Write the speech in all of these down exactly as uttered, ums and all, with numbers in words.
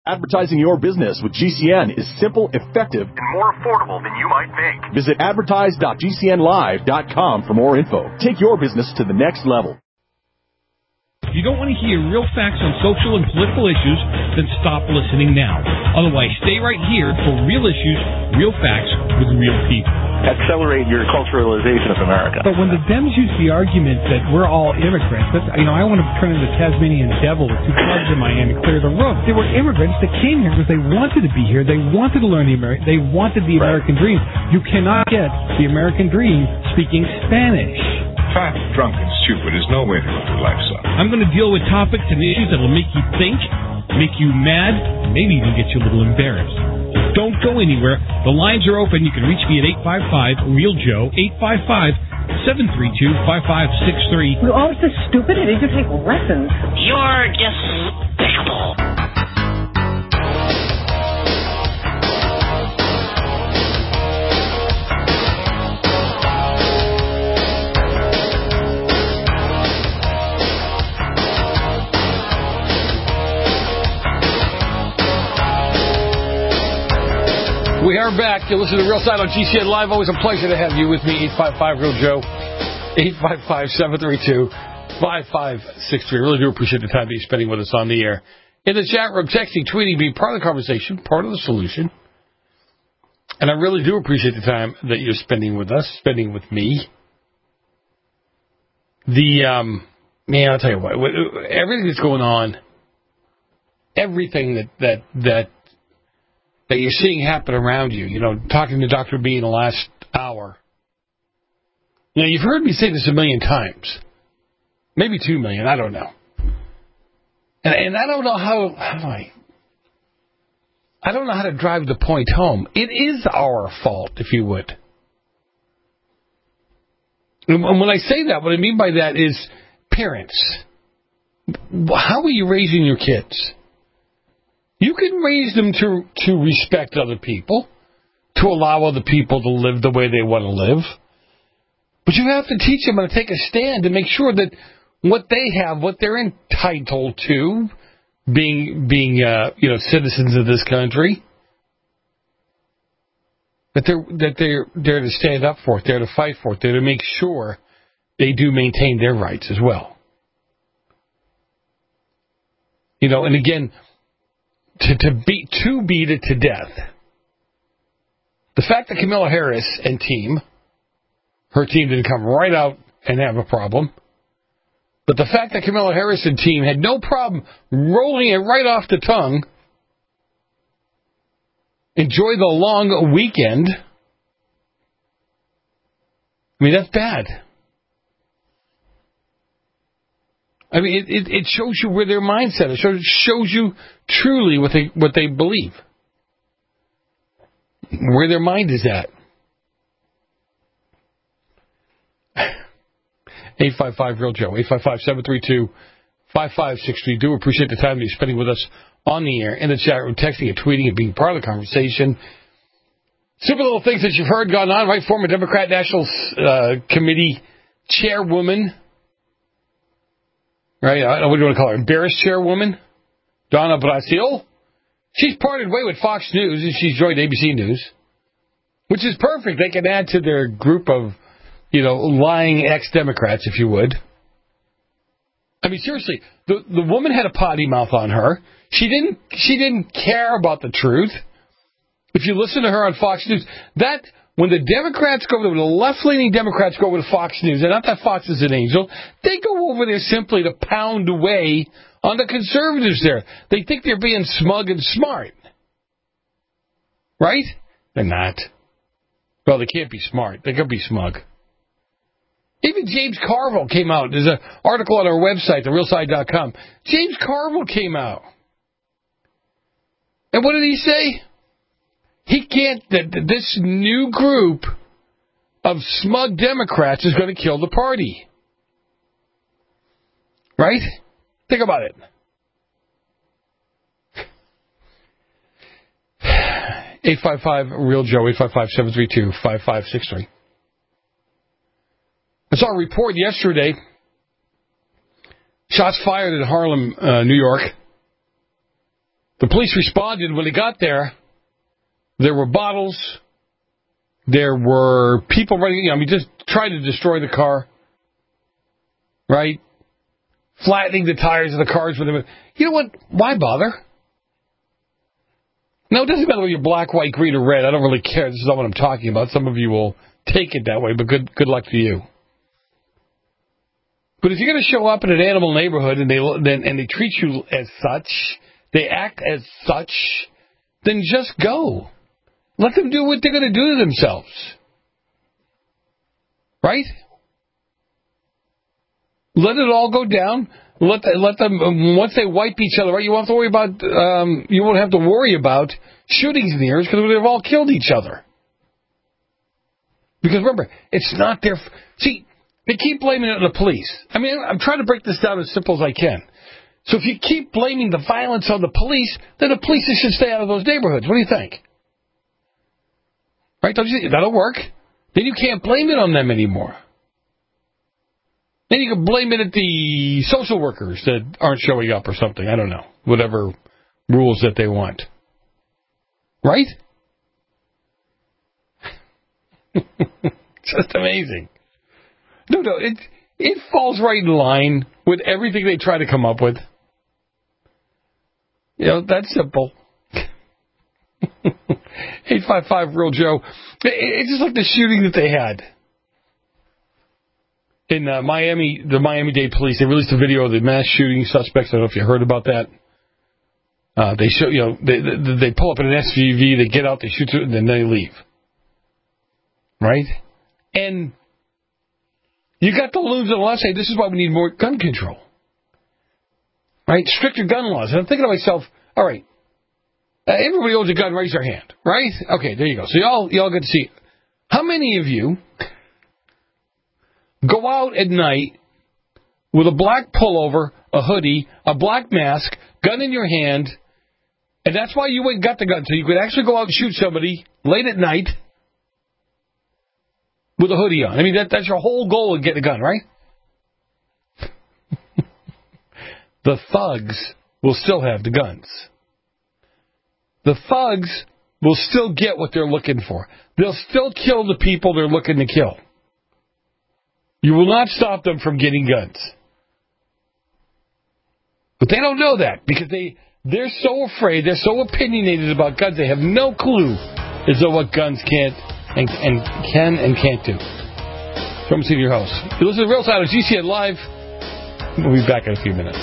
Advertising your business with G C N is simple, effective, and more affordable than you might think. Visit advertise dot g c n live dot com for more info. Take your business to the next level. If you don't want to hear real facts on social and political issues, then stop listening now. Otherwise, stay right here for real issues, real facts with real people. Accelerate your culturalization of America. But when the Dems use the argument that we're all immigrants, that's, you know, I want to turn into the Tasmanian devil with two clubs in my hand and clear the room. They were immigrants that came here because they wanted to be here. They wanted to learn the American. They wanted the American dream. You cannot get the American dream speaking Spanish. Fat, drunk, and stupid is no way to live your life, son. I'm going to deal with topics and issues that will make you think, make you mad, maybe even get you a little embarrassed. Don't go anywhere. The lines are open. You can reach me at eight five five, real joe, eight five five, seven three two, five five six three. We're all so stupid. I need to take lessons. You're despicable. We are back. You listen to Real Side on G C N Live. Always a pleasure to have you with me. eight five five, real joe, eight five five, seven three two, five five six three. I really do appreciate the time that you're spending with us on the air. In the chat room, texting, tweeting, being part of the conversation, part of the solution. And I really do appreciate the time that you're spending with us, spending with me. The, um, man, I'll tell you what, everything that's going on, everything that, that, that, that you're seeing happen around you, you know, talking to Doctor B in the last hour. You know, you've heard me say this a million times. Maybe two million, I don't know. And, and I don't know how, how do I, I don't know how to drive the point home. It is our fault, if you would. And when I say that, what I mean by that is parents. How are you raising your kids? You can raise them to, to respect other people, to allow other people to live the way they want to live. But you have to teach them how to take a stand to make sure that what they have, what they're entitled to, being being uh, you know citizens of this country, that they're that they're there to stand up for it, they're to fight for it, they're to make sure they do maintain their rights as well. You know, and again. To, to beat to beat it to death. The fact that Kamala Harris and team, her team didn't come right out and have a problem, but the fact that Kamala Harris and team had no problem rolling it right off the tongue, enjoy the long weekend, I mean, that's bad. I mean, it, it, it shows you where their mindset is. It shows, shows you truly what they what they believe, where their mind is at. eight five five, real joe, eight five five, seven three two, five five six three. Do appreciate the time that you're spending with us on the air, in the chat room, texting and tweeting and being part of the conversation. Super little things that you've heard gone on, right? Former Democrat National uh, Committee chairwoman. Right, what do you want to call her? Embarrassed chairwoman, Donna Brazile. She's parted way with Fox News, and she's joined A B C News, which is perfect. They can add to their group of, you know, lying ex-Democrats, if you would. I mean, seriously, the the woman had a potty mouth on her. She didn't she didn't care about the truth. If you listen to her on Fox News, that. When the Democrats go, when the left-leaning Democrats go over to Fox News, and not that Fox is an angel, they go over there simply to pound away on the conservatives there. They think they're being smug and smart. Right? They're not. Well, they can't be smart. They can be smug. Even James Carville came out. There's an article on our website, the real side dot com. James Carville came out. And what did he say? He can't, that this new group of smug Democrats is going to kill the party. Right? Think about it. eight five five, real joe, eight five five, seven three two, five five six three. I saw a report yesterday. Shots fired in Harlem, uh, New York. The police responded. When they got there, there were bottles. There were people running, I mean, just trying to destroy the car. Right? Flattening the tires of the cars with them. You know what? Why bother? No, it doesn't matter whether you're black, white, green, or red. I don't really care. This is not what I'm talking about. Some of you will take it that way, but good good luck to you. But if you're going to show up in an animal neighborhood and they and they treat you as such, they act as such, then just go. Let them do what they're going to do to themselves. Right? Let it all go down. Let the, let them um, once they wipe each other out. You won't have to worry about. Um, you won't have to worry about shootings in the air because they've all killed each other. Because remember, it's not their. See, they keep blaming it on the police. I mean, I'm trying to break this down as simple as I can. So if you keep blaming the violence on the police, then the police should stay out of those neighborhoods. What do you think? Right? Don't you think that'll work? Then you can't blame it on them anymore. Then you can blame it at the social workers that aren't showing up or something. I don't know. Whatever rules that they want. Right? Just amazing. No, no, it it falls right in line with everything they try to come up with. You know, that's simple. eight five five Real Joe. It's just like the shooting that they had. In uh, Miami, the Miami-Dade police, they released a video of the mass shooting suspects. I don't know if you heard about that. Uh, they show, you know, they, they they pull up in an S U V, they get out, they shoot it, and then they leave. Right? And you got the loons on the left saying, this is why we need more gun control. Right? Stricter gun laws. And I'm thinking to myself, all right, uh, everybody owns a gun, raise their hand. Right? Okay, there you go. So y'all, y'all get to see. How many of you go out at night with a black pullover, a hoodie, a black mask, gun in your hand, and that's why you went and got the gun, so you could actually go out and shoot somebody late at night with a hoodie on. I mean, that, that's your whole goal of getting a gun, right? The thugs will still have the guns. The thugs will still get what they're looking for. They'll still kill the people they're looking to kill. You will not stop them from getting guns. But they don't know that because they, they're so afraid, they're so opinionated about guns, they have no clue as to what guns can't and, and can and can't do. Come see your house. You listen to Real Side of G C N Live. We'll be back in a few minutes.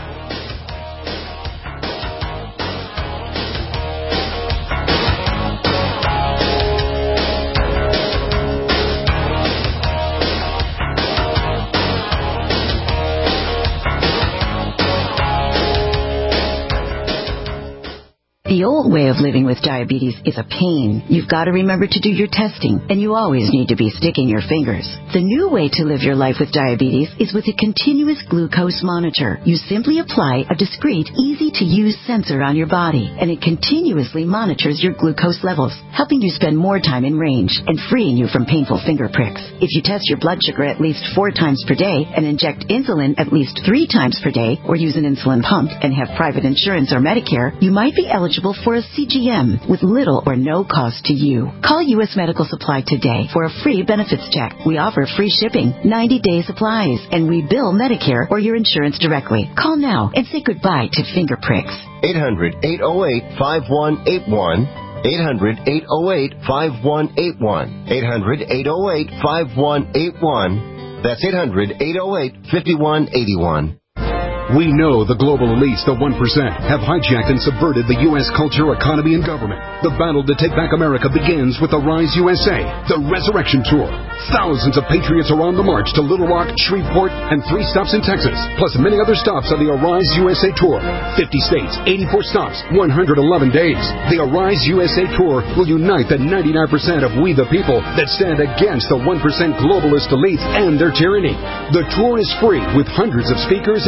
The old way of living with diabetes is a pain. You've got to remember to do your testing, and you always need to be sticking your fingers. The new way to live your life with diabetes is with a continuous glucose monitor. You simply apply a discreet, easy-to-use sensor on your body, and it continuously monitors your glucose levels, helping you spend more time in range and freeing you from painful finger pricks. If you test your blood sugar at least four times per day and inject insulin at least three times per day, or use an insulin pump and have private insurance or Medicare, you might be eligible for a C G M with little or no cost to you. Call U S Medical Supply today for a free benefits check. We offer free shipping, ninety-day supplies, and we bill Medicare or your insurance directly. Call now and say goodbye to finger pricks. eight hundred, eight oh eight, five one eight one. eight hundred, eight oh eight, five one eight one. eight hundred, eight oh eight, five one eight one. That's eight hundred, eight oh eight, five one eight one. We know the global elites, the one percent, have hijacked and subverted the U S culture, economy, and government. The battle to take back America begins with the Rise U S A, the Resurrection Tour. Thousands of patriots are on the march to Little Rock, Shreveport, and three stops in Texas, plus many other stops on the Arise U S A Tour. fifty states, eighty-four stops, one hundred eleven days. The Arise U S A Tour will unite the ninety-nine percent of we the people that stand against the one percent globalist elites and their tyranny. The tour is free with hundreds of speakers and freedom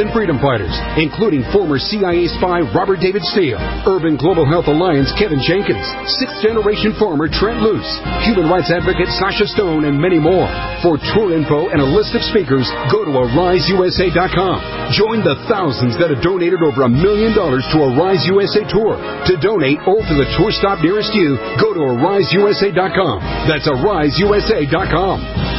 providers, including former C I A spy Robert David Steele, Urban Global Health Alliance Kevin Jenkins, sixth-generation farmer Trent Luce, human rights advocate Sasha Stone, and many more. For tour info and a list of speakers, go to Arise U S A dot com. Join the thousands that have donated over a million dollars to Arise U S A Tour. To donate or for the tour stop nearest you, go to Arise U S A dot com. That's Arise U S A dot com.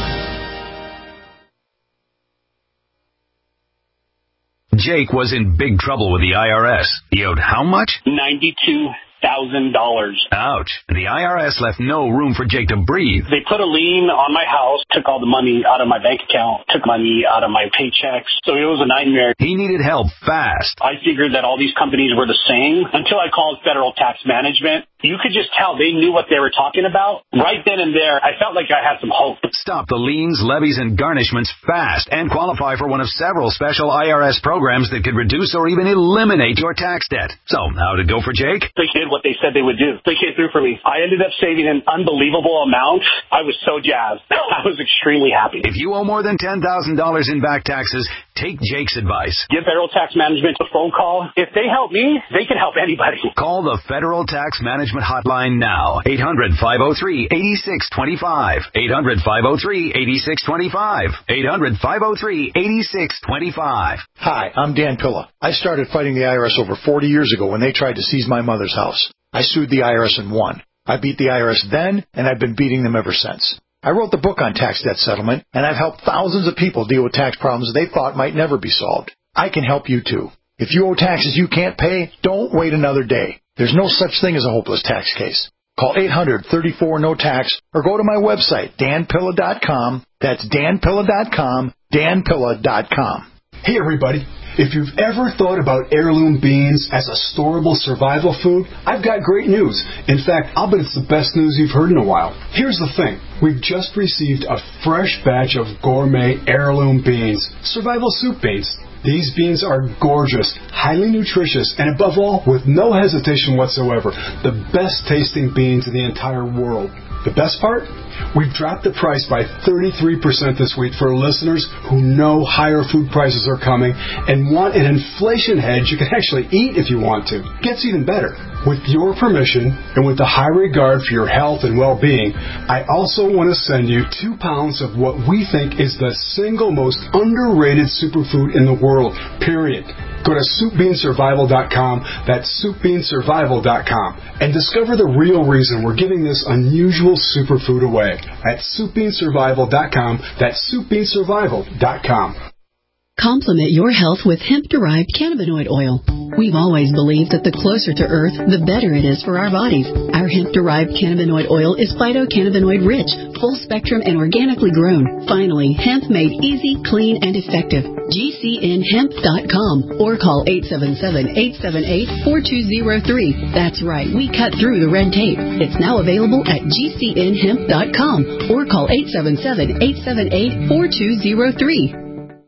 Jake was in big trouble with the I R S. He owed how much? ninety-two thousand dollars. Ouch. The I R S left no room for Jake to breathe. They put a lien on my house, took all the money out of my bank account, took money out of my paychecks. So it was a nightmare. He needed help fast. I figured that all these companies were the same until I called Federal Tax Management. You could just tell they knew what they were talking about. Right then and there, I felt like I had some hope. Stop the liens, levies, and garnishments fast and qualify for one of several special I R S programs that could reduce or even eliminate your tax debt. So, how did it go for Jake? They did what they said they would do. They came through for me. I ended up saving an unbelievable amount. I was so jazzed. I was extremely happy. If you owe more than ten thousand dollars in back taxes, take Jake's advice. Give Federal Tax Management a phone call. If they help me, they can help anybody. Call the Federal Tax Management Hotline now. eight hundred, five oh three, eight six two five. eight hundred, five oh three, eight six two five. eight hundred, five oh three, eight six two five. Hi, I'm Dan Pilla. I started fighting the I R S over forty years ago when they tried to seize my mother's house. I sued the I R S and won. I beat the I R S then, and I've been beating them ever since. I wrote the book on tax debt settlement, and I've helped thousands of people deal with tax problems they thought might never be solved. I can help you, too. If you owe taxes you can't pay, don't wait another day. There's no such thing as a hopeless tax case. Call eight hundred, thirty-four, no tax or go to my website, dan pilla dot com. That's dan pilla dot com, dan pilla dot com. Hey, everybody. If you've ever thought about heirloom beans as a storable survival food, I've got great news. In fact, I'll bet it's the best news you've heard in a while. Here's the thing. We've just received a fresh batch of gourmet heirloom beans, survival soup beans. These beans are gorgeous, highly nutritious, and above all, with no hesitation whatsoever, the best tasting beans in the entire world. The best part? We've dropped the price by thirty-three percent this week for listeners who know higher food prices are coming and want an inflation hedge you can actually eat if you want to. Gets even better. With your permission and with the high regard for your health and well-being, I also want to send you two pounds of what we think is the single most underrated superfood in the world, period. Go to soup bean survival dot com, that's soup bean survival dot com, and discover the real reason we're giving this unusual superfood away at soup bean survival dot com, that's soup bean survival dot com. Complement your health with hemp-derived cannabinoid oil. We've always believed that the closer to Earth, the better it is for our bodies. Our hemp-derived cannabinoid oil is phytocannabinoid-rich, full-spectrum, and organically grown. Finally, hemp made easy, clean, and effective. G C N hemp dot com or call eight seven seven, eight seven eight, four two zero three. That's right, we cut through the red tape. It's now available at G C N hemp dot com or call eight seven seven, eight seven eight, four two zero three.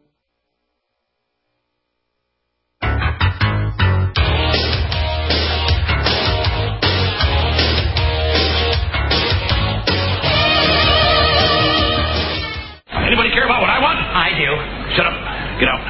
Anybody care about what I want? I do. Shut up. Get out.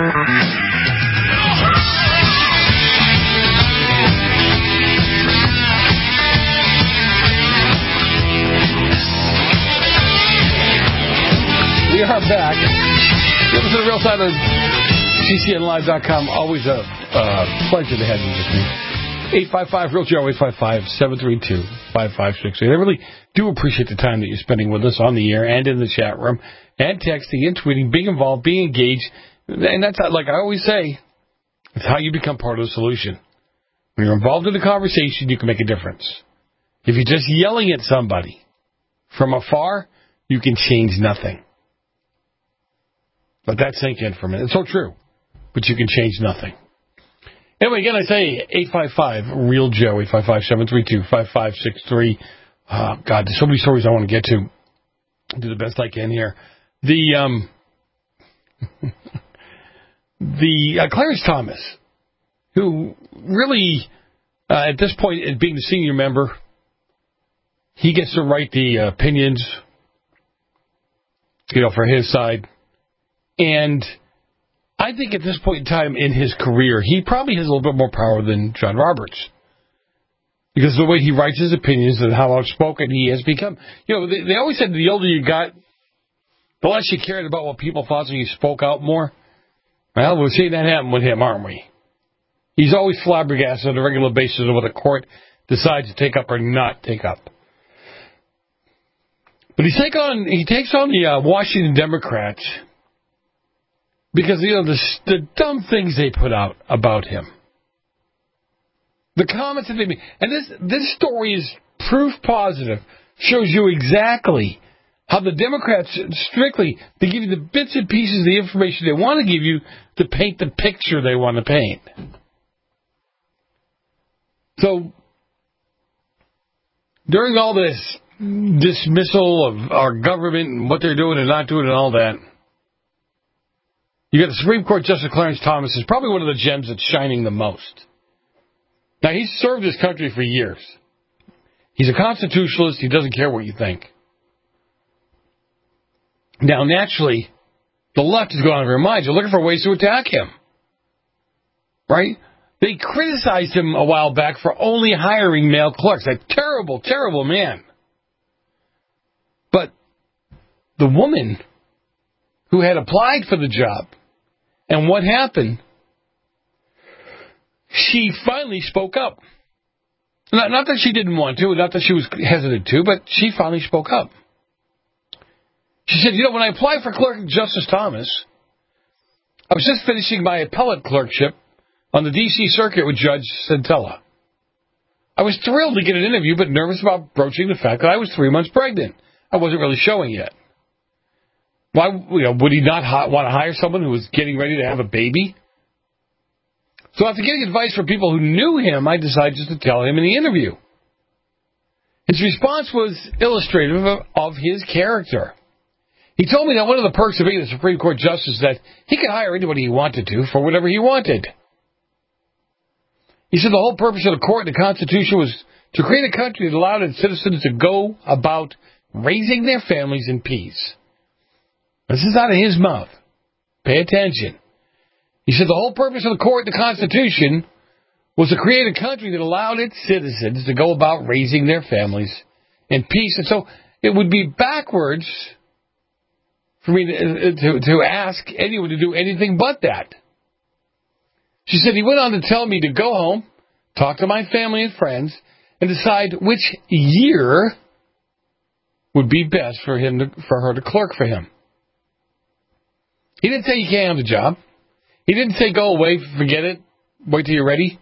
We are back. This is the real side of G C N live dot com. Always a uh, pleasure to have you with me. eight five five, real Joe, eight five five, seven three two, five five six eight. I really do appreciate the time that you're spending with us on the air and in the chat room and texting and tweeting, being involved, being engaged. And that's, like I always say, it's how you become part of the solution. When you're involved in the conversation, you can make a difference. If you're just yelling at somebody from afar, you can change nothing. Let that sink in for a minute. It's so true. But you can change nothing. Anyway, again, I say eight five five, real Joe, eight five five, seven three two, five five six three. Oh, God, there's so many stories I want to get to. I'll do the best I can here. The, um, the uh, Clarence Thomas, who really, uh, at this point, being the senior member, he gets to write the uh, opinions, you know, for his side. And I think at this point in time in his career, he probably has a little bit more power than John Roberts. Because of the way he writes his opinions and how outspoken he has become. You know, they, they always said the older you got, the less you cared about what people thought, so you spoke out more. Well, we're seeing that happen with him, aren't we? He's always flabbergasted on a regular basis of what the court decides to take up or not take up. But he take on he takes on the uh, Washington Democrats because, you know, the, the dumb things they put out about him. The comments that they made. And this, this story is proof positive. Shows you exactly how the Democrats strictly, they give you the bits and pieces of the information they want to give you to paint the picture they want to paint. So, during all this dismissal of our government and what they're doing and not doing and all that, you got the Supreme Court Justice Clarence Thomas is probably one of the gems that's shining the most. Now, he's served his country for years. He's a constitutionalist. He doesn't care what you think. Now, naturally, the left has gone out of their minds. They're looking for ways to attack him. Right? They criticized him a while back for only hiring male clerks. A terrible, terrible man. But the woman who had applied for the job, and what happened, she finally spoke up. Not, not that she didn't want to, not that she was hesitant to, but she finally spoke up. She said, you know, when I applied for clerk of Justice Thomas, I was just finishing my appellate clerkship on the D C Circuit with Judge Centella. I was thrilled to get an interview, but nervous about broaching the fact that I was three months pregnant. I wasn't really showing yet. Why, you know, would he not ha- want to hire someone who was getting ready to have a baby? So after getting advice from people who knew him, I decided just to tell him in the interview. His response was illustrative of, of his character. He told me that one of the perks of being a Supreme Court justice is that he could hire anybody he wanted to for whatever he wanted. He said the whole purpose of the court and the Constitution was to create a country that allowed its citizens to go about raising their families in peace. This is out of his mouth. Pay attention. He said the whole purpose of the court and the Constitution was to create a country that allowed its citizens to go about raising their families in peace. And so it would be backwards for me to, to, to ask anyone to do anything but that. She said he went on to tell me to go home, talk to my family and friends, and decide which year would be best for him to, for her to clerk for him. He didn't say you can't have the job. He didn't say go away, forget it, wait till you're ready.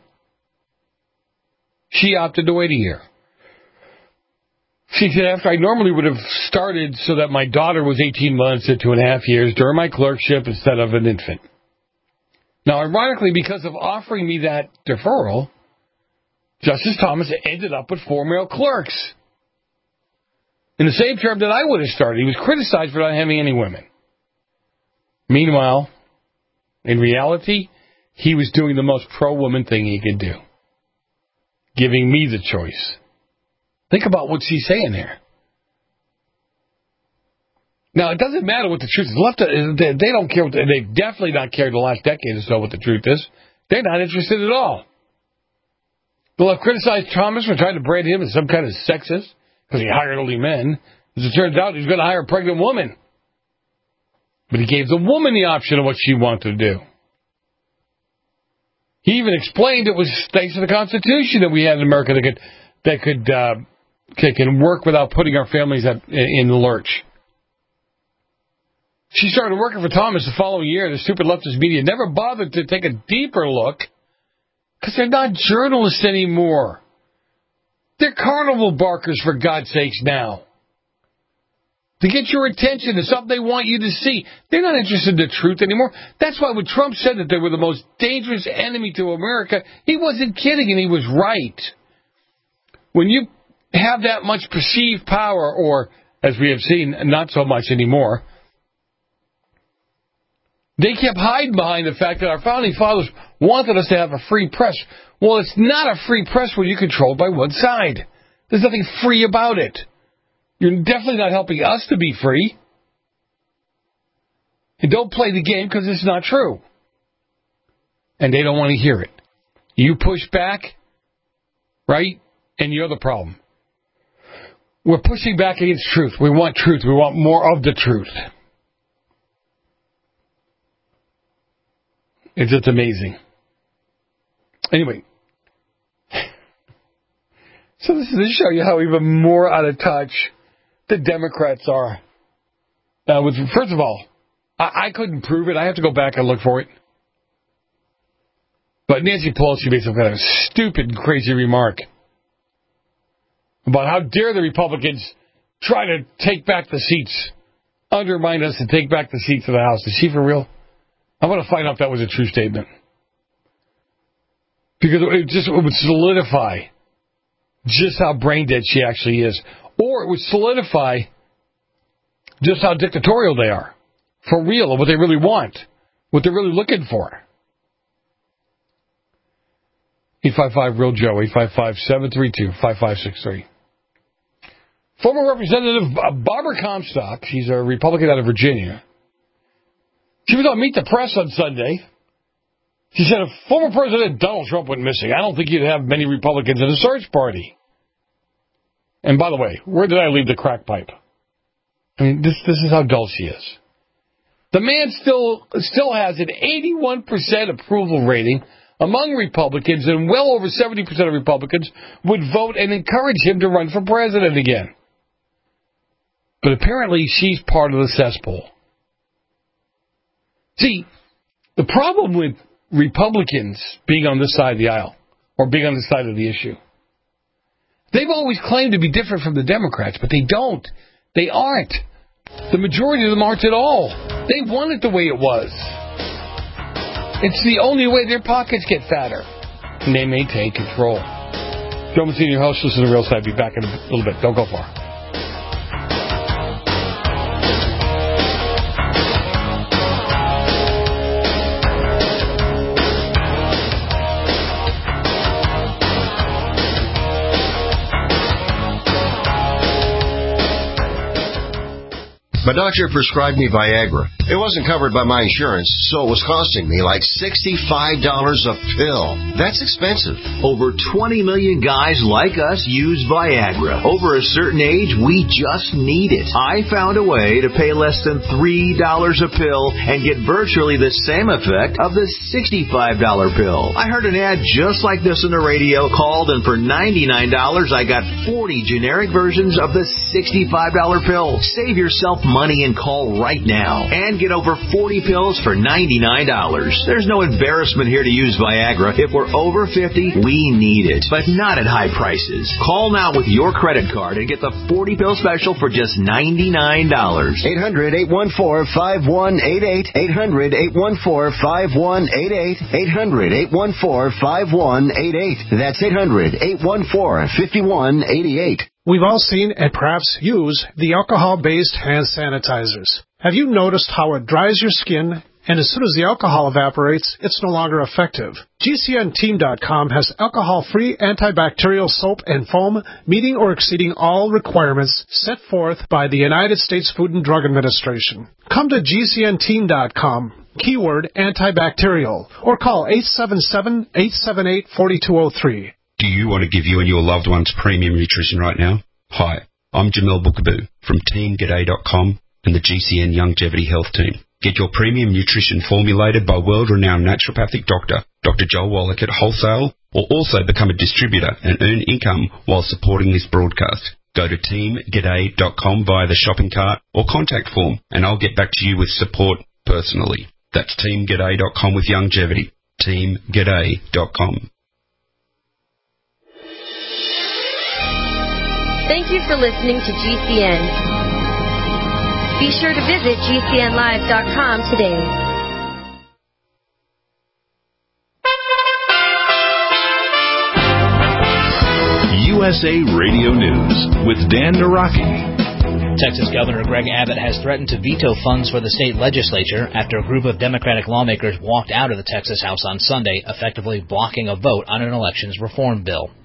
She opted to wait a year. She said after I normally would have started so that my daughter was eighteen months to two and a half years during my clerkship instead of an infant. Now, ironically, because of offering me that deferral, Justice Thomas ended up with four male clerks. In the same term that I would have started, he was criticized for not having any women. Meanwhile, in reality, he was doing the most pro-woman thing he could do, giving me the choice. Think about what she's saying there. Now, it doesn't matter what the truth is. Left, they don't care. What the, they've definitely not cared the last decade or so what the truth is. They're not interested at all. The left criticized Thomas for trying to brand him as some kind of sexist because he hired only men. As it turns out, he's going to hire a pregnant woman. But he gave the woman the option of what she wanted to do. He even explained it was thanks to the Constitution that we had in America that could that could uh, can work without putting our families at, in the lurch. She started working for Thomas the following year. The stupid leftist media never bothered to take a deeper look because they're not journalists anymore. They're carnival barkers, for God's sakes, now. To get your attention to something they want you to see. They're not interested in the truth anymore. That's why when Trump said that they were the most dangerous enemy to America, he wasn't kidding and he was right. When you have that much perceived power, or, as we have seen, not so much anymore, they kept hiding behind the fact that our founding fathers wanted us to have a free press. Well, it's not a free press when you're controlled by one side. There's nothing free about it. You're definitely not helping us to be free. And don't play the game because it's not true. and they don't want to hear it. You push back, right, and you're the problem. We're pushing back against truth. We want truth. We want more of the truth. It's just amazing. Anyway, so this is to show you how even more out of touch the Democrats are. Uh, with, first of all, I, I couldn't prove it. I have to go back and look for it. But Nancy Pelosi made some kind of stupid and crazy remark about how dare the Republicans try to take back the seats, undermine us and take back the seats of the House. Is she for real? I want to find out if that was a true statement. Because it just it would solidify just how brain dead she actually is. Or it would solidify just how dictatorial they are. For real, and what they really want. What they're really looking for. eight five five real Joe, eight five five, seven three two, five five six three. Former Representative Barbara Comstock, she's a Republican out of Virginia. She was on Meet the Press on Sunday. She said if former President Donald Trump went missing, I don't think you'd have many Republicans in a search party. And by the way, where did I leave the crack pipe? I mean, this this is how dull she is. The man still still has an eighty-one percent approval rating among Republicans, and well over seventy percent of Republicans would vote and encourage him to run for president again. But apparently she's part of the cesspool. See, the problem with Republicans being on this side of the aisle, or being on this side of the issue, they've always claimed to be different from the Democrats, but they don't. They aren't. The majority of them aren't at all. They want it the way it was. It's the only way their pockets get fatter. And they maintain control. Joe Mancini, your host, listen to the Real Side. Be back in a little bit. Don't go far. My doctor prescribed me Viagra. It wasn't covered by my insurance, so it was costing me like sixty-five dollars a pill. That's expensive. Over twenty million guys like us use Viagra. Over a certain age, we just need it. I found a way to pay less than three dollars a pill and get virtually the same effect of the sixty-five dollars pill. I heard an ad just like this on the radio, called, and for ninety-nine dollars, I got forty generic versions of the sixty-five dollars pill. Save yourself money and call right now and get over forty pills for ninety-nine dollars. There's no embarrassment here to use Viagra. If we're over fifty, we need it, but not at high prices. Call now with your credit card and get the forty pill special for just ninety-nine dollars. eight hundred, eight one four, five one eight eight. eight hundred, eight one four, five one eight eight. eight hundred, eight one four, five one eight eight. That's eight hundred, eight one four, five one eight eight. We've all seen and perhaps use the alcohol-based hand sanitizers. Have you noticed how it dries your skin, and as soon as the alcohol evaporates, it's no longer effective? G C N team dot com has alcohol-free antibacterial soap and foam meeting or exceeding all requirements set forth by the United States Food and Drug Administration. Come to G C N team dot com, keyword antibacterial, or call eight seven seven, eight seven eight, four two zero three. Do you want to give you and your loved ones premium nutrition right now? Hi, I'm Jamel Bookaboo from team g'day dot com and the G C N Longevity Health Team. Get your premium nutrition formulated by world-renowned naturopathic doctor, Doctor Joel Wallach at wholesale, or also become a distributor and earn income while supporting this broadcast. Go to team g'day dot com via the shopping cart or contact form, and I'll get back to you with support personally. That's team g'day dot com with longevity. team g'day dot com. Thank you for listening to G C N. Be sure to visit G C N live dot com today. U S A Radio News with Dan Naraki. Texas Governor Greg Abbott has threatened to veto funds for the state legislature after a group of Democratic lawmakers walked out of the Texas House on Sunday, effectively blocking a vote on an elections reform bill.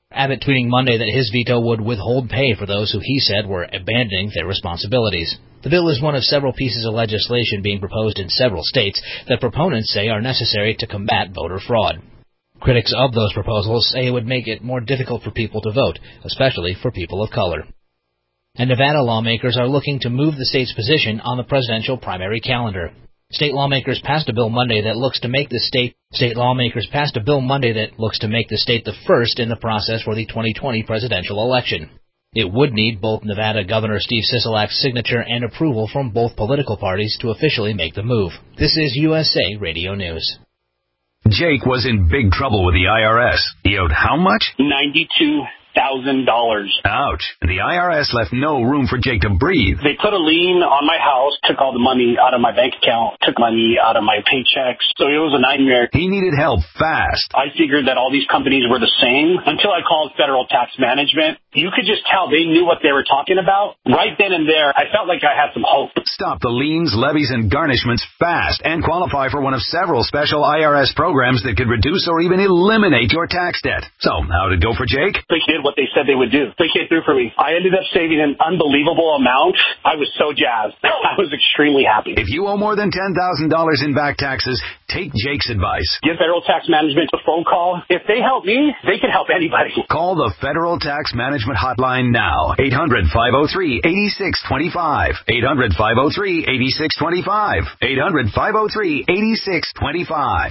Abbott tweeting Monday that his veto would withhold pay for those who he said were abandoning their responsibilities. The bill is one of several pieces of legislation being proposed in several states that proponents say are necessary to combat voter fraud. Critics of those proposals say it would make it more difficult for people to vote, especially for people of color. And Nevada lawmakers are looking to move the state's position on the presidential primary calendar. State lawmakers passed a bill Monday that looks to make the state state lawmakers passed a bill Monday that looks to make the state the first in the process for the twenty twenty presidential election. It would need both Nevada Governor Steve Sisolak's signature and approval from both political parties to officially make the move. This is U S A Radio News. Jake was in big trouble with the I R S. He owed how much? ninety-two thousand dollars. Ouch. The I R S left no room for Jake to breathe. They put a lien on my house, took all the money out of my bank account, took money out of my paychecks. So it was a nightmare. He needed help fast. I figured that all these companies were the same until I called Federal Tax Management. You could just tell they knew what they were talking about. Right then and there, I felt like I had some hope. Stop the liens, levies, and garnishments fast and qualify for one of several special I R S programs that could reduce or even eliminate your tax debt. So, how did it go for Jake? They did what they said they would do. They came through for me. I ended up saving an unbelievable amount. I was so jazzed. I was extremely happy. If you owe more than ten thousand dollars in back taxes, take Jake's advice. Give Federal Tax Management a phone call. If they help me, they can help anybody. Call the Federal Tax Management Hotline now. eight hundred, five oh three, eight six two five. eight hundred, five oh three, eight six two five. eight hundred, five oh three, eight six two five.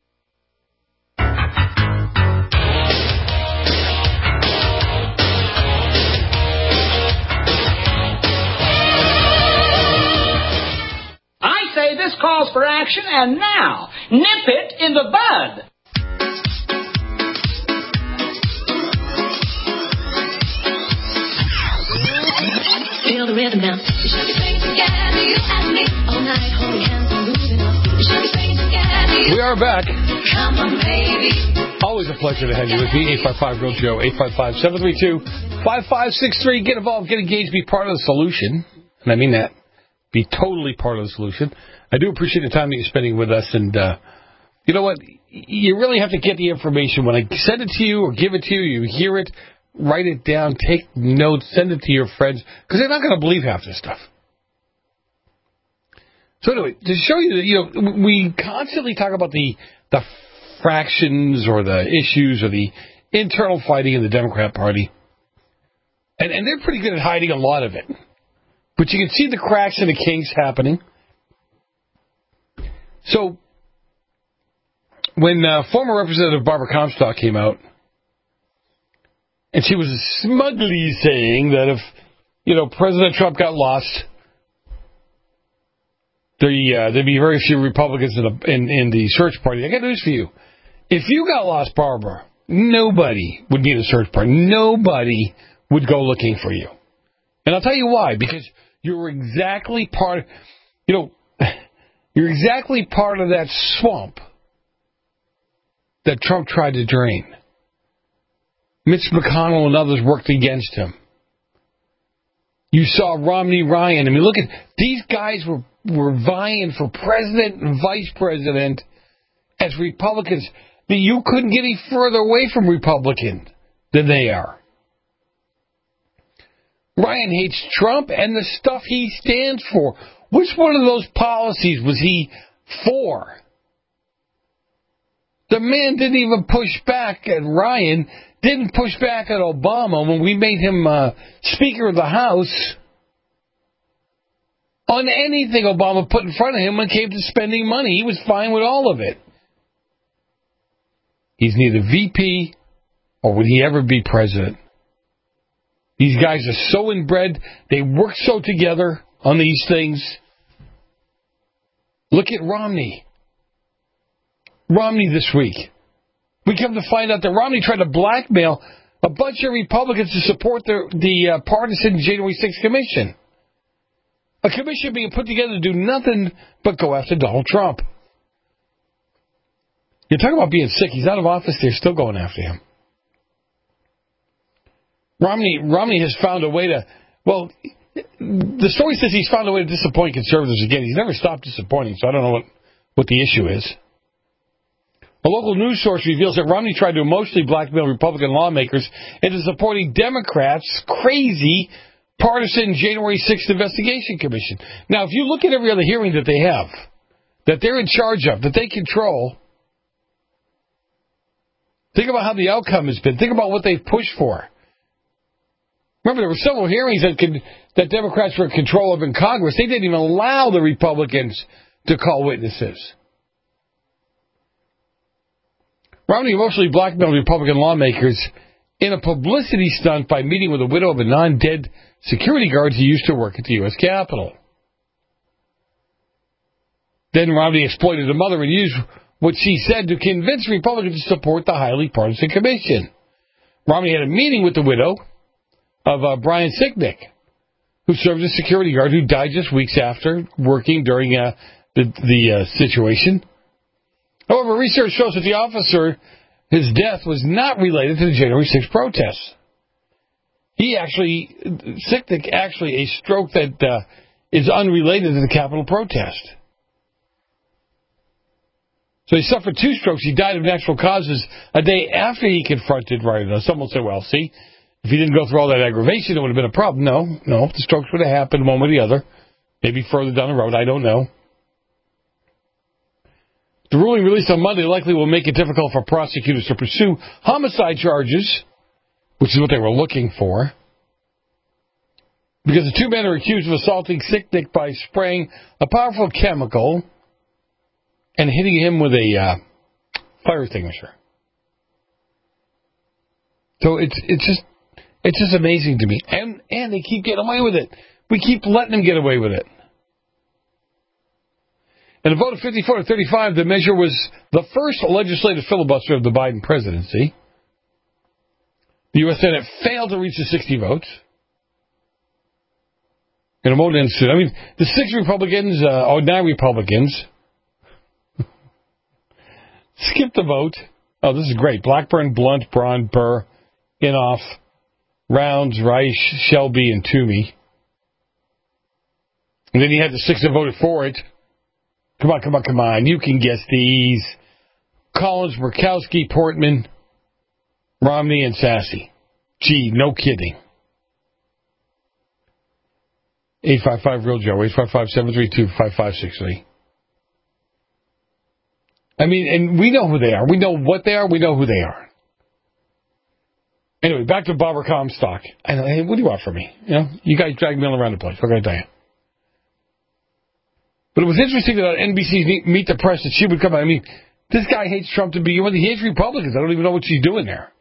I say this calls for action, and now, nip it in the bud. Feel the rhythm now. We should be singing together, you and me, all night, holding hands and moving on. We should be singing together. We are back. Come on, baby. Always a pleasure to have you with me. eight five five, real Joe, eight five five, seven three two, five five six three. Get involved, get engaged, be part of the solution. And I mean that. Be totally part of the solution. I do appreciate the time that you're spending with us. And uh, you know what? You really have to get the information. When I send it to you or give it to you, you hear it, write it down, take notes, send it to your friends, because they're not going to believe half this stuff. So anyway, to show you that, you know, we constantly talk about the the fractions or the issues or the internal fighting in the Democrat Party. And, and they're pretty good at hiding a lot of it. But you can see the cracks and the kinks happening. So, when uh, former Representative Barbara Comstock came out, and she was smugly saying that if, you know, President Trump got lost, the, uh, there'd be very few Republicans in the, in, in the search party. I got news for you. If you got lost, Barbara, nobody would need a search party. Nobody would go looking for you. And I'll tell you why. Because you're exactly part, you know, you're exactly part of that swamp that Trump tried to drain. Mitch McConnell and others worked against him. You saw Romney Ryan. I mean, look at these guys were, were vying for president and vice president as Republicans. That you couldn't get any further away from Republican than they are. Ryan hates Trump and the stuff he stands for. Which one of those policies was he for? The man didn't even push back at Ryan, didn't push back at Obama when we made him uh, Speaker of the House on anything Obama put in front of him when it came to spending money. He was fine with all of it. He's neither V P or would he ever be president. These guys are so inbred. They work so together on these things. Look at Romney. Romney this week. We come to find out that Romney tried to blackmail a bunch of Republicans to support the, the uh, partisan January sixth commission. A commission being put together to do nothing but go after Donald Trump. You're talking about being sick. He's out of office. They're still going after him. Romney Romney has found a way to, well, the story says he's found a way to disappoint conservatives again. He's never stopped disappointing, so I don't know what, what the issue is. A local news source reveals that Romney tried to emotionally blackmail Republican lawmakers into supporting Democrats' crazy partisan January sixth investigation commission. Now, if you look at every other hearing that they have, that they're in charge of, that they control, think about how the outcome has been. Think about what they've pushed for. Remember, there were several hearings that could, that Democrats were in control of in Congress. They didn't even allow the Republicans to call witnesses. Romney emotionally blackmailed Republican lawmakers in a publicity stunt by meeting with a widow of a non-dead security guard he used to work at the U S Capitol. Then Romney exploited the mother and used what she said to convince Republicans to support the highly partisan commission. Romney had a meeting with the widow of uh, Brian Sicknick, who served as security guard, who died just weeks after working during uh, the, the uh, situation. However, research shows that the officer, his death was not related to the January sixth protests. He actually, Sicknick, actually a stroke that uh, is unrelated to the Capitol protest. So he suffered two strokes. He died of natural causes a day after he confronted rioters. Some will say, well, see, if he didn't go through all that aggravation, it would have been a problem. No, no, the strokes would have happened one way or the other. Maybe further down the road, I don't know. The ruling released on Monday likely will make it difficult for prosecutors to pursue homicide charges, which is what they were looking for, because the two men are accused of assaulting Sicknick by spraying a powerful chemical and hitting him with a uh, fire extinguisher. So it's it's just it's just amazing to me, and and they keep getting away with it. We keep letting them get away with it. In a vote of fifty-four to thirty-five, the measure was the first legislative filibuster of the Biden presidency. The U S Senate failed to reach the sixty votes. In a vote incident, I mean, the six Republicans, uh, oh, nine Republicans, skipped the vote. Oh, this is great. Blackburn, Blunt, Braun, Burr, Inhofe, Rounds, Reich, Shelby, and Toomey. And then you had the six that voted for it. Come on, come on, come on. You can guess these. Collins, Murkowski, Portman, Romney, and Sassy. Gee, no kidding. eight five five real Joe, eight five five, seven three two, five five six three. I mean, and we know who they are. We know what they are. We know who they are. Anyway, back to Barbara Comstock. I know, hey, what do you want from me? You know, you guys drag me all around the place. What can I tell you? But it was interesting that on N B C's Meet the Press that she would come out. I mean, this guy hates Trump to begin with. He hates Republicans. I don't even know what she's doing there.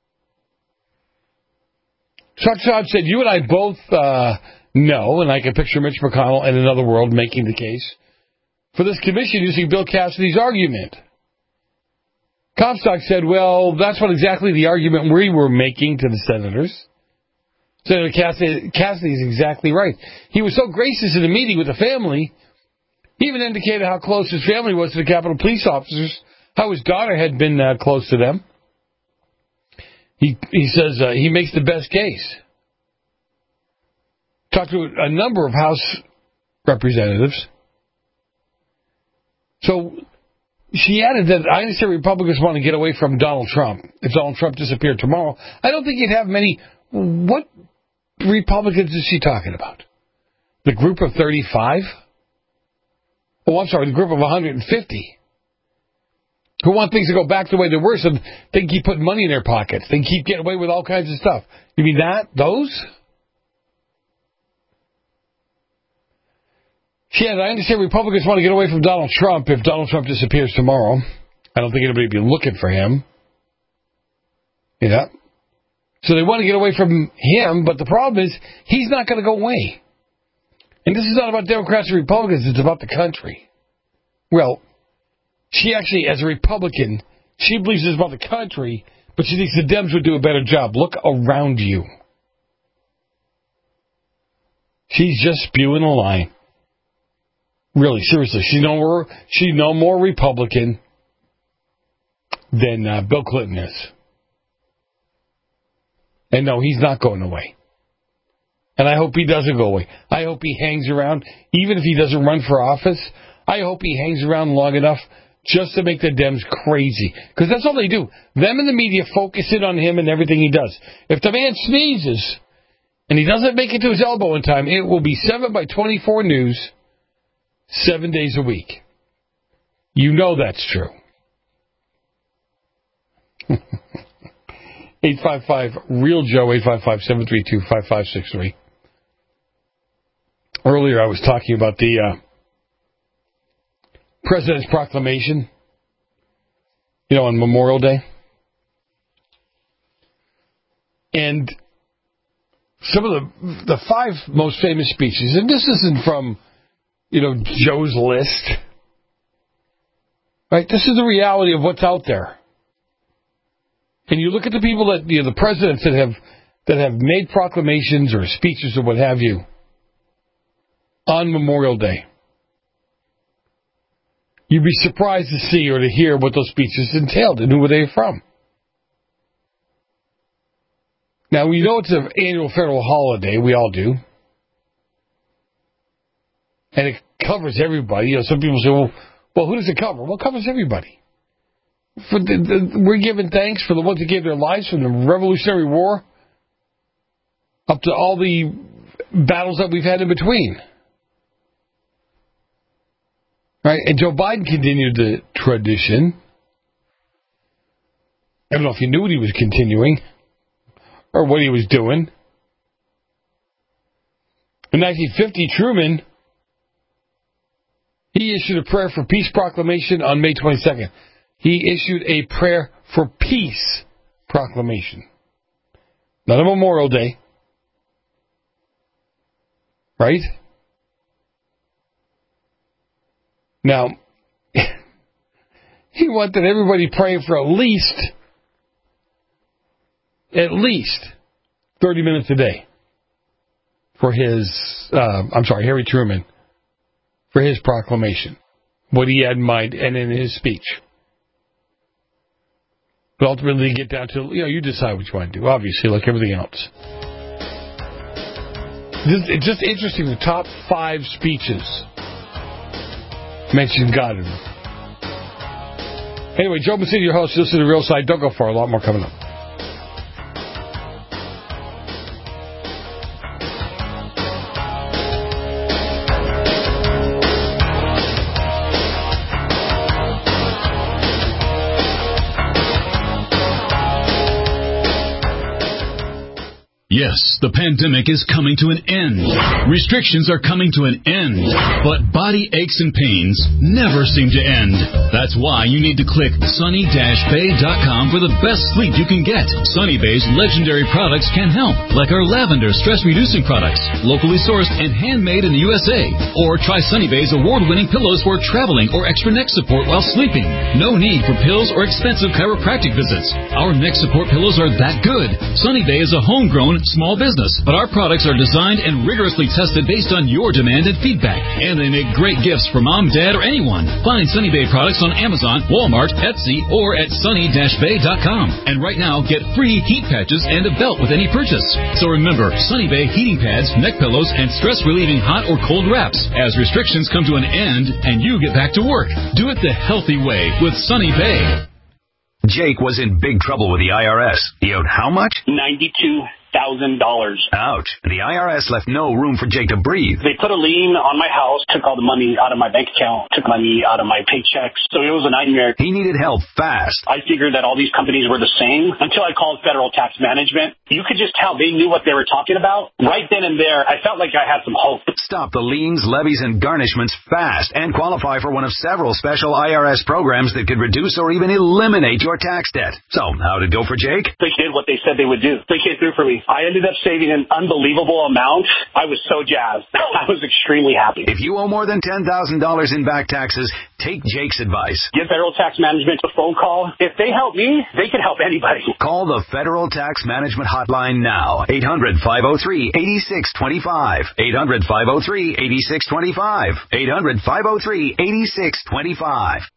Chuck Todd said, you and I both uh, know, and I can picture Mitch McConnell in another world making the case for this commission using Bill Cassidy's argument. Comstock said, well, that's what exactly the argument we were making to the senators. Senator Cassidy, Cassidy is exactly right. He was so gracious in the meeting with the family. He even indicated how close his family was to the Capitol police officers, how his daughter had been uh, close to them. He he says uh, he makes the best case. Talked to a number of House representatives. So she added that I understand Republicans want to get away from Donald Trump. If Donald Trump disappeared tomorrow, I don't think you'd have many. What Republicans is she talking about? The group of thirty-five? Oh, I'm sorry, the group of one hundred fifty. Who want things to go back the way they were so they can keep putting money in their pockets. They can keep getting away with all kinds of stuff. You mean that? Those? She had, I understand Republicans want to get away from Donald Trump if Donald Trump disappears tomorrow. I don't think anybody would be looking for him. Yeah. So they want to get away from him, but the problem is he's not going to go away. And this is not about Democrats and Republicans, it's about the country. Well, she actually, as a Republican, she believes it's about the country, but she thinks the Dems would do a better job. Look around you. She's just spewing a lie. Really, seriously, she's no more, she's no more Republican than uh, Bill Clinton is. And no, he's not going away. And I hope he doesn't go away. I hope he hangs around, even if he doesn't run for office. I hope he hangs around long enough just to make the Dems crazy. Because that's all they do. Them and the media focus in on him and everything he does. If the man sneezes and he doesn't make it to his elbow in time, it will be seven by twenty-four news, seven days a week. You know that's true. eight five five, real Joe, eight five five, seven three two, five five six three. Earlier I was talking about the uh, President's proclamation, you know, on Memorial Day. And some of the the five most famous speeches, and this isn't from, you know, Joe's list, right? This is the reality of what's out there. And you look at the people that, you know, the presidents that have that have made proclamations or speeches or what have you on Memorial Day. You'd be surprised to see or to hear what those speeches entailed and who were they from. Now, we know it's an annual federal holiday. We all do. And it covers everybody. You know, some people say, well, well, who does it cover? Well, it covers everybody. For the, the, we're giving thanks for the ones that gave their lives from the Revolutionary War up to all the battles that we've had in between. Right? And Joe Biden continued the tradition. I don't know if he knew what he was continuing or what he was doing. In nineteen fifty, Truman, he issued a prayer for peace proclamation on May twenty-second. He issued a prayer for peace proclamation. Not a Memorial Day. Right? Now, he wanted everybody praying for at least, at least thirty minutes a day for his, uh, I'm sorry, Harry Truman, for his proclamation, what he had in mind and in his speech. But ultimately, you get down to, you know, you decide what you want to do, obviously, like everything else. It's just interesting, the top five speeches mention God in them. Anyway, Joe Mancini, your host. Listen to the Real Side. Don't go far. A lot more coming up. Yes, the pandemic is coming to an end. Restrictions are coming to an end. But body aches and pains never seem to end. That's why you need to click sunny dash bay dot com for the best sleep you can get. Sunny Bay's legendary products can help, like our lavender stress-reducing products, locally sourced and handmade in the U S A. Or try Sunny Bay's award-winning pillows for traveling or extra neck support while sleeping. No need for pills or expensive chiropractic visits. Our neck support pillows are that good. Sunny Bay is a homegrown small business, but our products are designed and rigorously tested based on your demand and feedback. And they make great gifts for mom, dad, or anyone. Find Sunny Bay products on Amazon, Walmart, Etsy, or at sunny dash bay dot com. And right now, get free heat patches and a belt with any purchase. So remember, Sunny Bay heating pads, neck pillows, and stress-relieving hot or cold wraps as restrictions come to an end and you get back to work. Do it the healthy way with Sunny Bay. Jake was in big trouble with the I R S. He owed how much? ninety-two thousand dollars. Ouch. The I R S left no room for Jake to breathe. They put a lien on my house, took all the money out of my bank account, took money out of my paychecks. So it was a nightmare. He needed help fast. I figured that all these companies were the same until I called Federal Tax Management. You could just tell they knew what they were talking about. Right then and there, I felt like I had some hope. Stop the liens, levies, and garnishments fast and qualify for one of several special I R S programs that could reduce or even eliminate your tax debt. So, how'd it go for Jake? They did what they said they would do. They came through for me. I ended up saving an unbelievable amount. I was so jazzed. I was extremely happy. If you owe more than ten thousand dollars in back taxes, take Jake's advice. Give Federal Tax Management a phone call. If they help me, they can help anybody. Call the Federal Tax Management Hotline now. eight hundred, five oh three, eight six two five. eight hundred, five oh three, eight six two five. eight hundred, five oh three, eight six two five.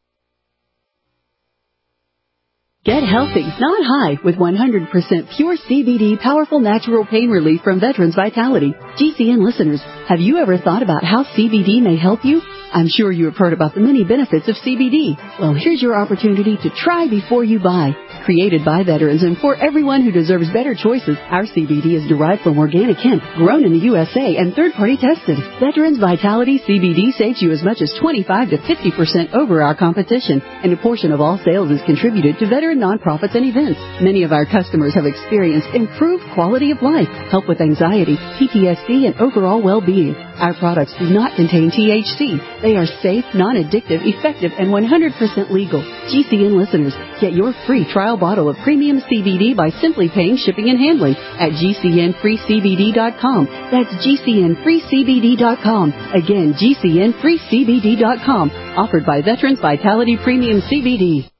Get healthy, not high, with one hundred percent pure C B D powerful natural pain relief from Veterans Vitality. G C N listeners, have you ever thought about how C B D may help you? I'm sure you have heard about the many benefits of C B D. Well, here's your opportunity to try before you buy. Created by veterans and for everyone who deserves better choices, our C B D is derived from organic hemp, grown in the U S A and third-party tested. Veterans Vitality C B D saves you as much as twenty-five to fifty percent over our competition, and a portion of all sales is contributed to veteran nonprofits and events. Many of our customers have experienced improved quality of life, help with anxiety, P T S D, and overall well-being. Our products do not contain T H C. They are safe, non-addictive, effective, and one hundred percent legal. G C N listeners, get your free trial bottle of premium C B D by simply paying shipping and handling at G C N free C B D dot com. That's G C N free C B D dot com. Again, G C N free C B D dot com. Offered by Veterans Vitality Premium C B D.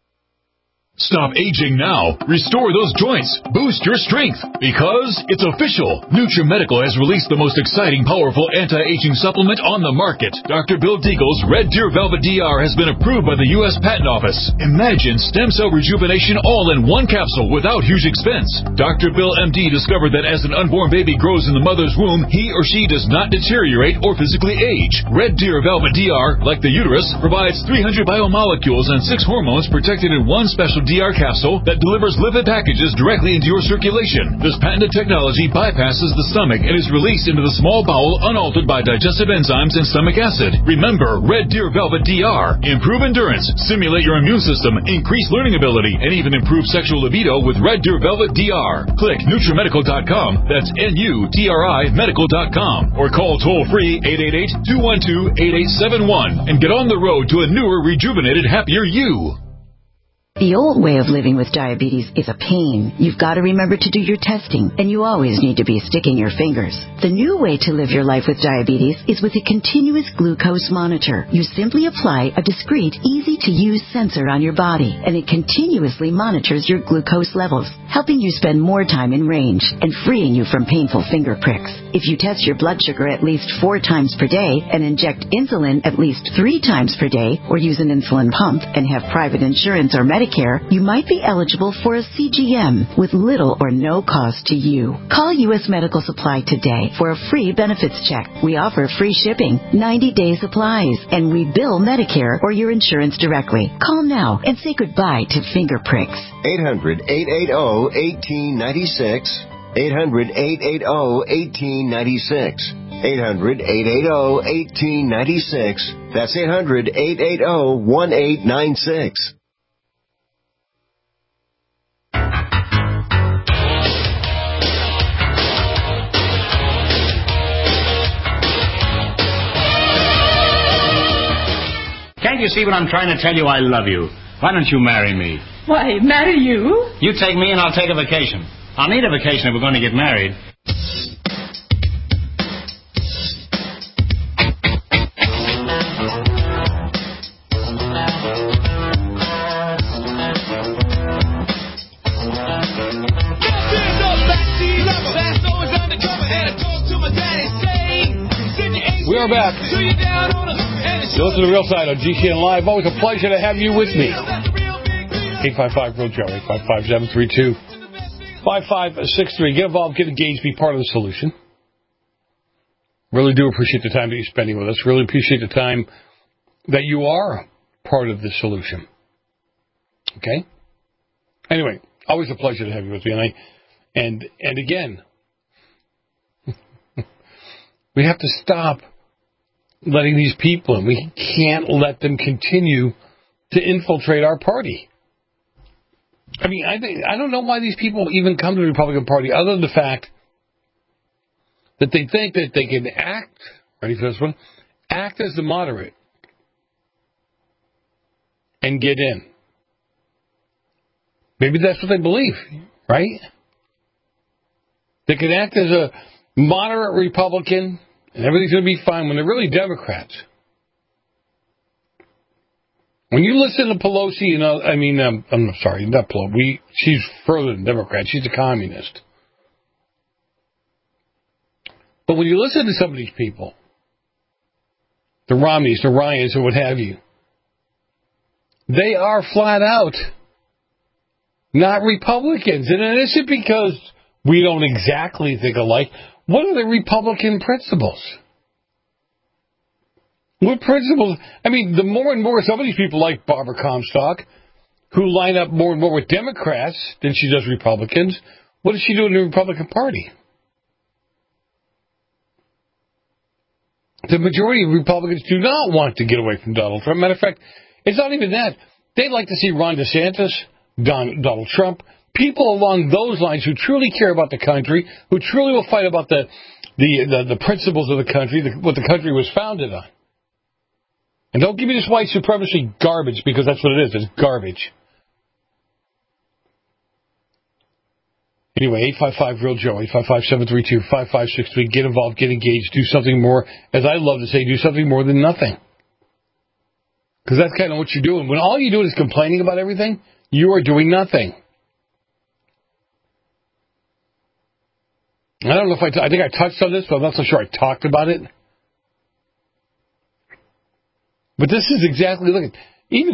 Stop aging now. Restore those joints. Boost your strength. Because it's official. NutriMedical has released the most exciting, powerful anti-aging supplement on the market. Doctor Bill Deagle's Red Deer Velvet D R has been approved by the U S Patent Office. Imagine stem cell rejuvenation all in one capsule without huge expense. Doctor Bill M D discovered that as an unborn baby grows in the mother's womb, he or she does not deteriorate or physically age. Red Deer Velvet D R, like the uterus, provides three hundred biomolecules and six hormones protected in one special D R capsule that delivers lipid packages directly into your circulation. This patented technology bypasses the stomach and is released into the small bowel unaltered by digestive enzymes and stomach acid. Remember, Red Deer Velvet D R. Improve endurance, stimulate your immune system, increase learning ability, and even improve sexual libido with Red Deer Velvet D R. Click NutriMedical dot com. That's N U T R I medical dot com. Or call toll-free eight eight eight, two one two, eight eight seven one and get on the road to a newer, rejuvenated, happier you. The old way of living with diabetes is a pain. You've got to remember to do your testing, and you always need to be sticking your fingers. The new way to live your life with diabetes is with a continuous glucose monitor. You simply apply a discreet, easy-to-use sensor on your body, and it continuously monitors your glucose levels, helping you spend more time in range and freeing you from painful finger pricks. If you test your blood sugar at least four times per day and inject insulin at least three times per day, or use an insulin pump and have private insurance or Medicare, you might be eligible for a C G M with little or no cost to you. Call U S Medical Supply today for a free benefits check. We offer free shipping, ninety-day supplies, and we bill Medicare or your insurance directly. Call now and say goodbye to finger pricks. eight hundred, eight eight zero, one eight nine six. eight hundred, eight eight zero, one eight nine six. eight hundred, eight eight zero, one eight nine six. That's eight hundred, eight eight zero, one eight nine six. Can't you see what I'm trying to tell you? I love you. Why don't you marry me? Why, marry you? You take me and I'll take a vacation. I'll need a vacation if we're going to get married. We are back. You listen to The Real Side on G C N Live. Always a pleasure to have you with me. eight five five, real Joe, eight five five, seven three two, five five six three. Get involved, get engaged, be part of the solution. Really do appreciate the time that you're spending with us. Really appreciate the time that you are part of the solution. Okay? Anyway, always a pleasure to have you with me. And, I, and, and again, we have to stop letting these people in. We can't let them continue to infiltrate our party. I mean, I think I don't know why these people even come to the Republican Party, other than the fact that they think that they can act, ready for this one, act as the moderate and get in. Maybe that's what they believe, right? They can act as a moderate Republican and everything's going to be fine when they're really Democrats. When you listen to Pelosi, you know, I mean, um, I'm sorry, not Pelosi. We, she's further than Democrat. She's a communist. But when you listen to some of these people, the Romneys, the Ryans, or what have you, they are flat out not Republicans. And it isn't because we don't exactly think alike. What are the Republican principles? What principles? I mean, the more and more some of these people like Barbara Comstock, who line up more and more with Democrats than she does Republicans, what does she do in the Republican Party? The majority of Republicans do not want to get away from Donald Trump. Matter of fact, it's not even that. They'd like to see Ron DeSantis, Don, Donald Trump, people along those lines who truly care about the country, who truly will fight about the the, the, the principles of the country, the, what the country was founded on. And don't give me this white supremacy garbage, because that's what it is. It's garbage. Anyway, eight five five, real Joe, eight five five, seven three two, five five six three. Get involved, get engaged, do something more. As I love to say, do something more than nothing. Because that's kind of what you're doing. When all you're doing is complaining about everything, you are doing nothing. I don't know if I, t- I think I touched on this, but I'm not so sure I talked about it. But this is exactly, look, even,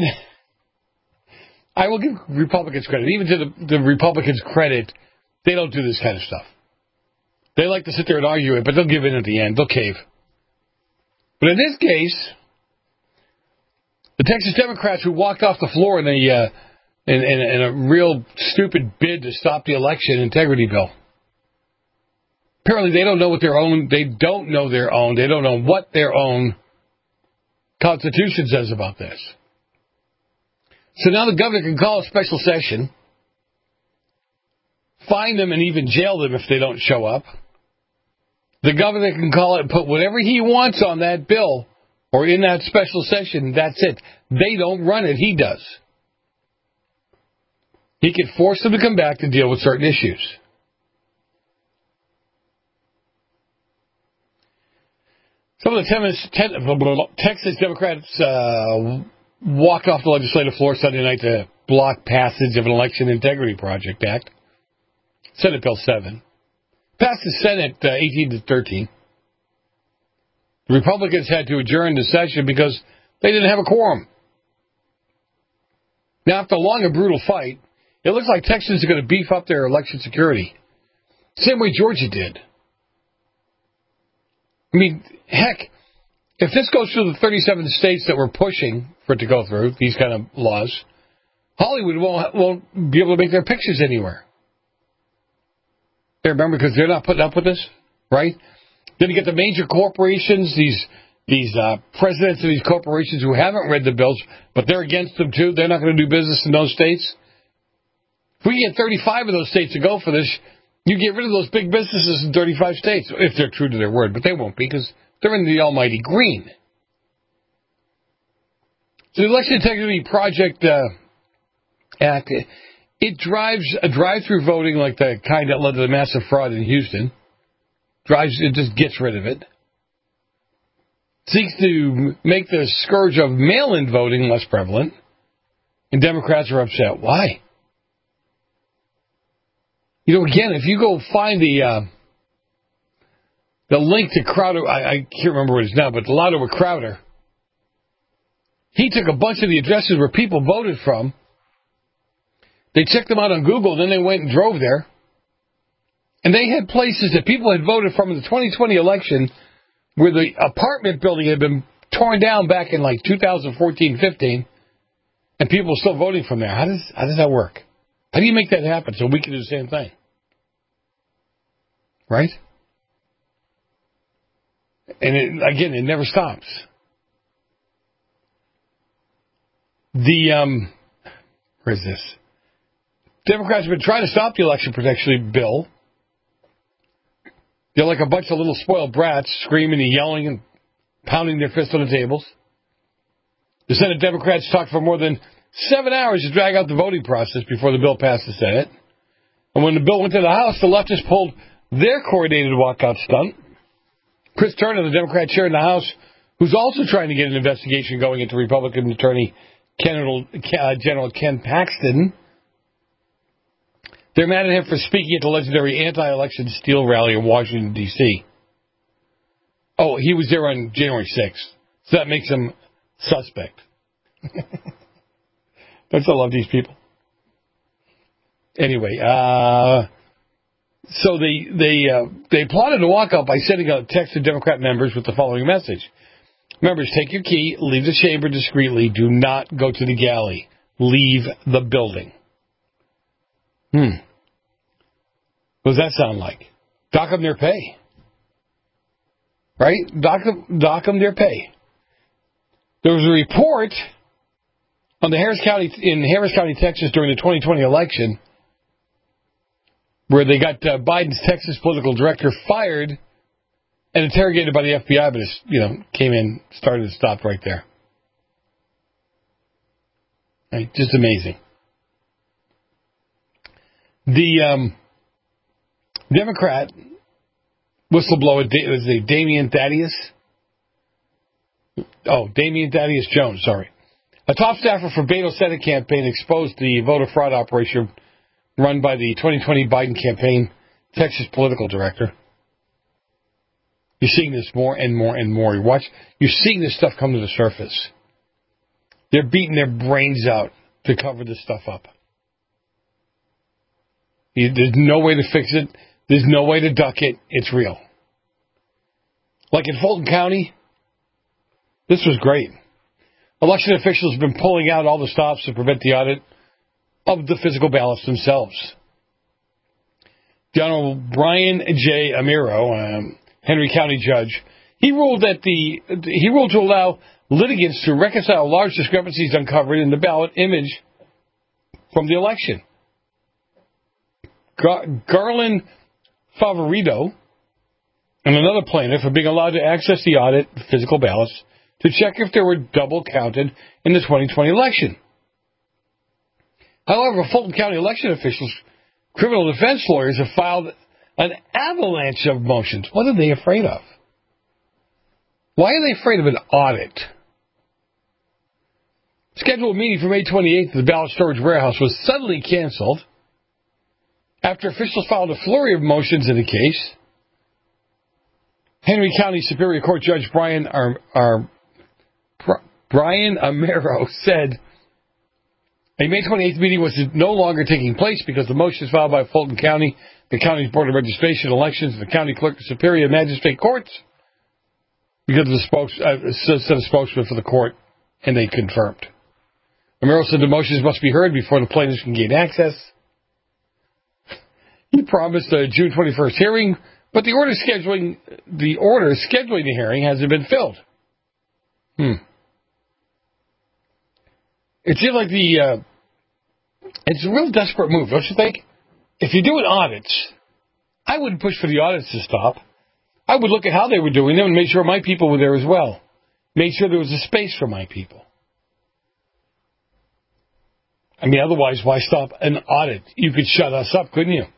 I will give Republicans credit. Even to the, the Republicans credit, they don't do this kind of stuff. They like to sit there and argue it, but they'll give in at the end. They'll cave. But in this case, the Texas Democrats who walked off the floor in a, uh, in, in, in a real stupid bid to stop the election integrity bill. Apparently they don't know what their own, they don't know their own, they don't know what their own Constitution says about this. So now the governor can call a special session, fine them and even jail them if they don't show up. The governor can call it and put whatever he wants on that bill or in that special session. That's it. They don't run it. He does. He can force them to come back to deal with certain issues. Some of the Texas Democrats uh, walked off the legislative floor Sunday night to block passage of an Election Integrity Project Act. Senate Bill seven. Passed the Senate uh, eighteen to thirteen. The Republicans had to adjourn the session because they didn't have a quorum. Now, after a long and brutal fight, it looks like Texans are going to beef up their election security. Same way Georgia did. I mean, heck, if this goes through the thirty-seven states that were pushing for it to go through, these kind of laws, Hollywood won't, won't be able to make their pictures anywhere. They remember, because they're not putting up with this, right? Then you get the major corporations, these these uh, presidents of these corporations who haven't read the bills, but they're against them too. They're not going to do business in those states. If we get thirty-five of those states to go for this, you get rid of those big businesses in thirty-five states, if they're true to their word, but they won't be because they're in the almighty green. So the Election Integrity Project uh, Act, it drives a drive-through voting like the kind that led to the massive fraud in Houston. Drives, it just gets rid of it. Seeks to make the scourge of mail-in voting less prevalent. And Democrats are upset. Why? You know, again, if you go find the uh, the link to Crowder, I, I can't remember what it is now, but the Louder with Crowder, he took a bunch of the addresses where people voted from. They checked them out on Google, then they went and drove there. And they had places that people had voted from in the twenty twenty election where the apartment building had been torn down back in like two thousand fourteen fifteen, and people were still voting from there. How does how does that work? How do you make that happen so we can do the same thing? Right? And it, again, it never stops. The, um, where is this? Democrats have been trying to stop the election protection bill. They're like a bunch of little spoiled brats screaming and yelling and pounding their fists on the tables. The Senate Democrats talked for more than seven hours to drag out the voting process before the bill passed the Senate. And when the bill went to the House, the leftists pulled their coordinated walkout stunt. Chris Turner, the Democrat chair in the House, who's also trying to get an investigation going into Republican Attorney General, uh, General Ken Paxton. They're mad at him for speaking at the legendary anti-election steel rally in Washington, D C Oh, he was there on January sixth, so that makes him suspect. Don't you love these people? Anyway, uh, so they they uh, they plotted a walkout by sending a text to Democrat members with the following message. Members, take your key, leave the chamber discreetly. Do not go to the galley. Leave the building. Hmm. What does that sound like? Dock them their pay. Right? Dock them, dock them their pay. There was a report on the Harris County, in Harris County, Texas, during the twenty twenty election, where they got uh, Biden's Texas political director fired and interrogated by the F B I, but it's, you know, came in, started and stopped right there. Right? Just amazing. The um, Democrat whistleblower, was it Damian Thaddeus? Oh, Damian Thaddeus Jones, sorry. A top staffer for Beto's Senate campaign exposed the voter fraud operation run by the twenty twenty Biden campaign Texas political director. You're seeing this more and more and more. You watch, you're seeing this stuff come to the surface. They're beating their brains out to cover this stuff up. You, there's no way to fix it. There's no way to duck it. It's real. Like in Fulton County, this was great. Election officials have been pulling out all the stops to prevent the audit of the physical ballots themselves. The Honorable Brian J. Amiro, um, Henry County judge, he ruled that the he ruled to allow litigants to reconcile large discrepancies uncovered in the ballot image from the election. Gar- Garland Favorito and another plaintiff are being allowed to access the audit physical ballots to check if they were double counted in the twenty twenty election. However, Fulton County election officials, criminal defense lawyers have filed an avalanche of motions. What are they afraid of? Why are they afraid of an audit? Scheduled meeting for May twenty-eighth at the ballot storage warehouse was suddenly canceled after officials filed a flurry of motions in the case. Henry County Superior Court Judge Brian Ar- Ar- Brian Amero said a May twenty-eighth meeting was no longer taking place because the motions filed by Fulton County, the county's Board of Registration, Elections, and the County Clerk of Superior Magistrate Courts, because of the spokes, uh, said a spokesman for the court, and they confirmed. Amero said the motions must be heard before the plaintiffs can gain access. He promised a June twenty-first hearing, but the order scheduling the order scheduling the hearing hasn't been filled. Hmm. It seems like the uh, it's a real desperate move, don't you think? If you're doing audits, I wouldn't push for the audits to stop. I would look at how they were doing them and make sure my people were there as well. Make sure there was a space for my people. I mean, otherwise, why stop an audit? You could shut us up, couldn't you?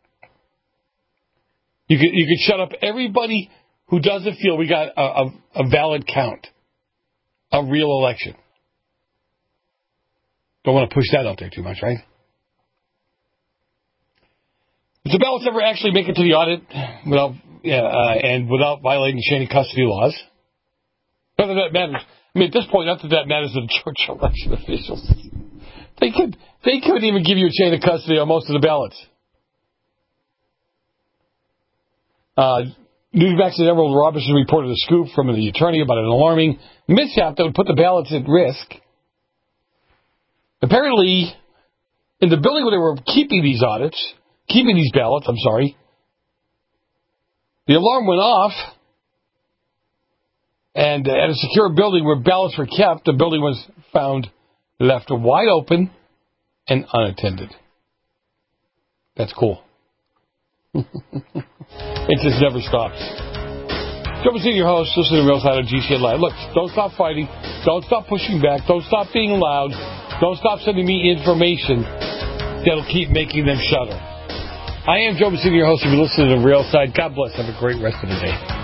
You could you could shut up everybody who doesn't feel we got a, a, a valid count, a real election. Don't want to push that out there too much, right? If the ballots ever actually make it to the audit without yeah, uh, and without violating chain of custody laws, not that that matters. I mean, at this point, not that that matters to the Georgia election officials. They could they couldn't even give you a chain of custody on most of the ballots. Uh, Newsmax's Emerald Robertson reported a scoop from the attorney about an alarming mishap that would put the ballots at risk. Apparently, in the building where they were keeping these audits, keeping these ballots, I'm sorry, the alarm went off, and at a secure building where ballots were kept, the building was found left wide open and unattended. That's cool. It just never stops. Joe Mazzini, your host, listening to Real Side of G C N Live. Look, don't stop fighting. Don't stop pushing back. Don't stop being loud. Don't stop sending me information that'll keep making them shudder. I am Joe Mazzini, your host. If you're listening to Real Side, God bless. Have a great rest of the day.